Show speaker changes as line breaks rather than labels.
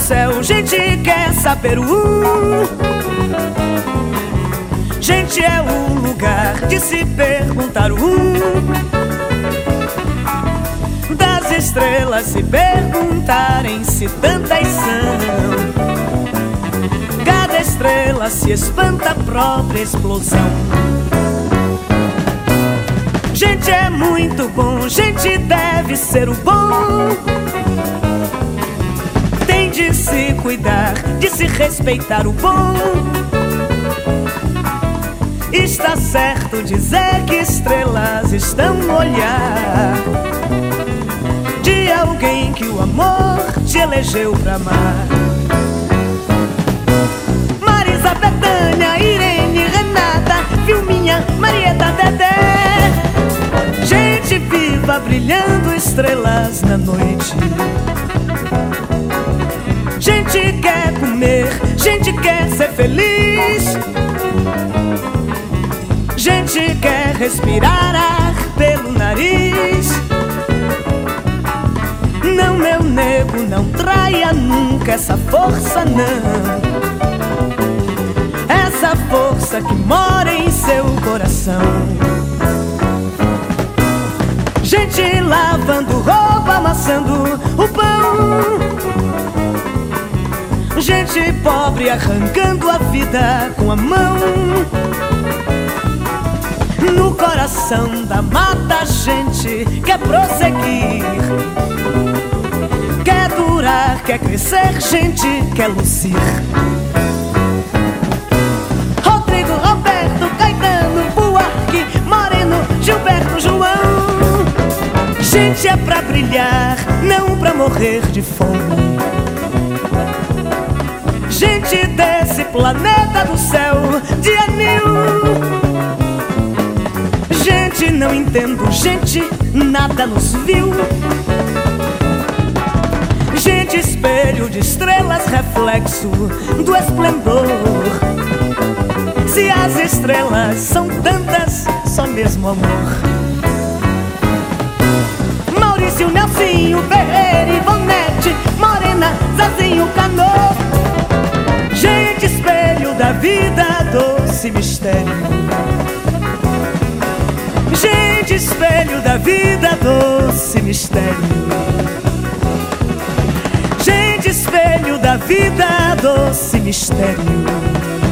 céu, gente quer saber gente é o lugar de se perguntar das estrelas se perguntarem se tantas são. Cada estrela se espanta a própria explosão. Gente é muito bom, gente deve ser o bom. Tem de se cuidar, de se respeitar o bom. Está certo dizer que estrelas estão no olhar de alguém que o amor te elegeu pra amar. Marisa, Betânia, Irene, Renata, Vilminha, Marieta, Dedé. Gente viva brilhando estrelas na noite. Gente quer comer, gente quer ser feliz. Gente quer respirar ar pelo nariz. Não, meu nego, não traia nunca essa força, não. Essa força que mora em seu coração. Gente lavando roupa, amassando o pão. Gente pobre arrancando a vida com a mão. No coração da mata a gente quer prosseguir, quer durar, quer crescer, gente quer lucir. Rodrigo, Roberto, Caetano, Buarque, Moreno, Gilberto, João. Gente é pra brilhar, não pra morrer de fome. Gente desse planeta do céu de anil. Gente, não entendo, gente, nada nos viu. Gente, espelho de estrelas, reflexo do esplendor. Se as estrelas são tantas, só mesmo amor. Maurício, Nelsinho, Ferreira, Ivonete, Morena, Zazinho, Canô. Gente, espelho da vida, doce mistério. Gente, espelho da vida, doce mistério. Gente, espelho da vida, doce mistério.